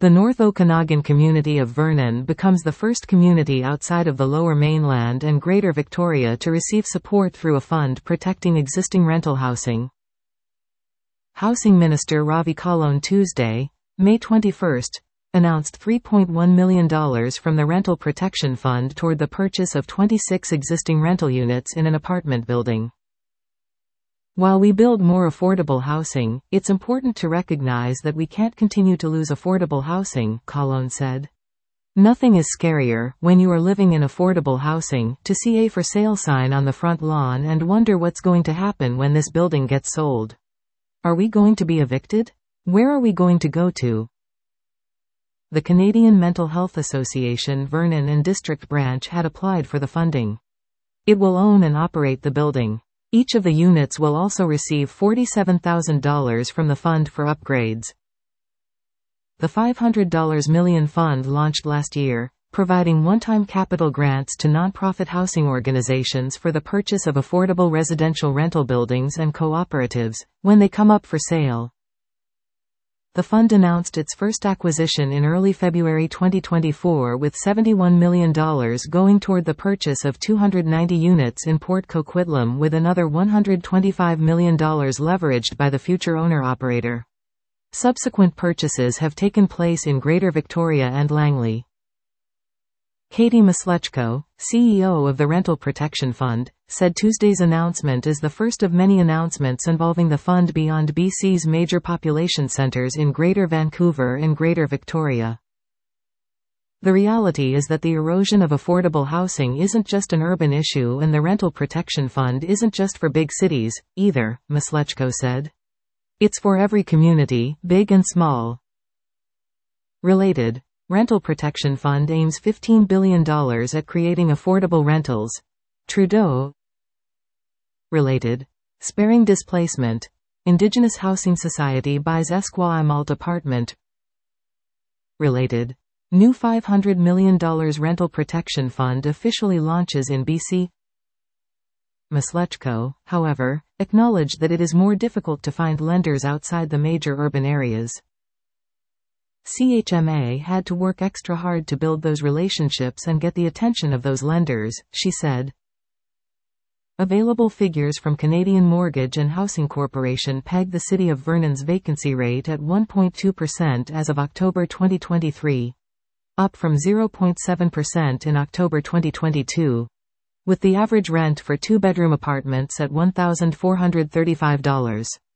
The North Okanagan community of Vernon becomes the first community outside of the Lower Mainland and Greater Victoria to receive support through a fund protecting existing rental housing. Housing Minister Ravi Kahlon Tuesday, May 21, announced $3.1 million from the Rental Protection Fund toward the purchase of 26 existing rental units in an apartment building. While we build more affordable housing, it's important to recognize that we can't continue to lose affordable housing, Kahlon said. Nothing is scarier, when you are living in affordable housing, to see a for sale sign on the front lawn and wonder what's going to happen when this building gets sold. Are we going to be evicted? Where are we going to go to? The Canadian Mental Health Association Vernon and District Branch had applied for the funding. It will own and operate the building. Each of the units will also receive $47,000 from the fund for upgrades. The $500 million fund launched last year, providing one-time capital grants to nonprofit housing organizations for the purchase of affordable residential rental buildings and cooperatives, when they come up for sale. The fund announced its first acquisition in early February 2024 with $71 million going toward the purchase of 290 units in Port Coquitlam, with another $125 million leveraged by the future owner-operator. Subsequent purchases have taken place in Greater Victoria and Langley. Katie Maslechko, CEO of the Rental Protection Fund, said Tuesday's announcement is the first of many announcements involving the fund beyond BC's major population centres in Greater Vancouver and Greater Victoria. The reality is that the erosion of affordable housing isn't just an urban issue, and the Rental Protection Fund isn't just for big cities, either, Maslechko said. It's for every community, big and small. Related. Rental Protection Fund aims $15 billion at creating affordable rentals. Trudeau. Related. Sparing displacement. Indigenous Housing Society buys Esquimalt apartment. Related. New $500 million Rental Protection Fund officially launches in BC. Maslechko, however, acknowledged that it is more difficult to find lenders outside the major urban areas. CHMA had to work extra hard to build those relationships and get the attention of those lenders, she said. Available figures from Canadian Mortgage and Housing Corporation peg the City of Vernon's vacancy rate at 1.2% as of October 2023. Up from 0.7% in October 2022. With the average rent for two-bedroom apartments at $1,435.